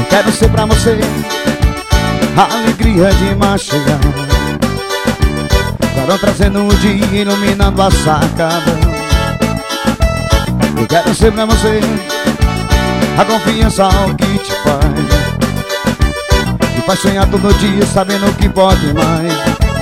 quero ser pra você a alegria de machucar, clarão trazendo o dia, iluminando a sacada. Eu quero ser pra você a confiança ao que te faz, que faz sonhar todo dia sabendo que pode mais.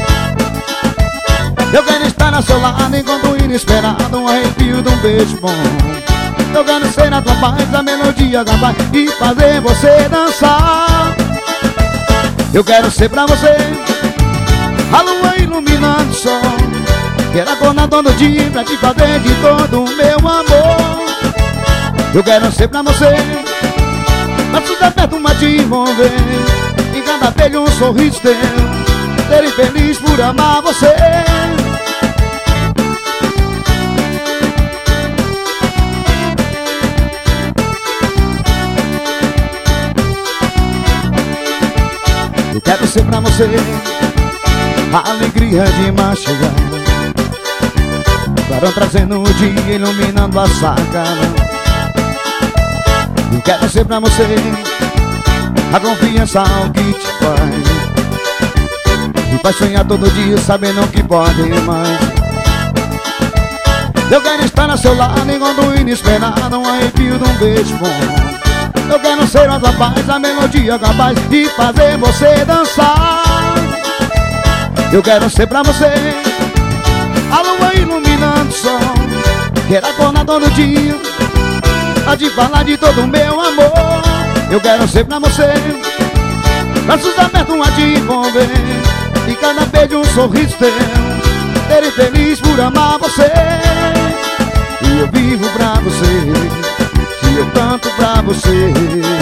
Eu quero estar ao seu lado enquanto inesperado, um arrepio de um beijo bom. Eu quero ser a tua paz, a melodia capaz de fazer você dançar. Eu quero ser pra você a lua iluminando o sol, quero acordar todo dia pra te fazer de todo o meu amor. Eu quero ser pra você braços abertos pra te envolver, em cada beijo um sorriso teu, ser feliz por amar você. Eu quero ser pra você a alegria de machucar, clarão trazendo o dia, iluminando a sacada. Eu quero ser pra você a confiança ao que te faz, que faz sonhar todo dia sabendo que pode mais. Eu quero estar ao seu lado enquanto inesperado, um arrepio de um beijo bom. Eu quero ser a tua paz, a melodia capaz de fazer você dançar. Eu quero ser pra você a lua iluminando o sol, quero acordar todo dia a te falar de todo o meu amor. Eu quero ser pra você braços abertos a te envolver, e cada beijo um sorriso teu, ser feliz por amar você. E eu vivo pra você, se eu canto pra você.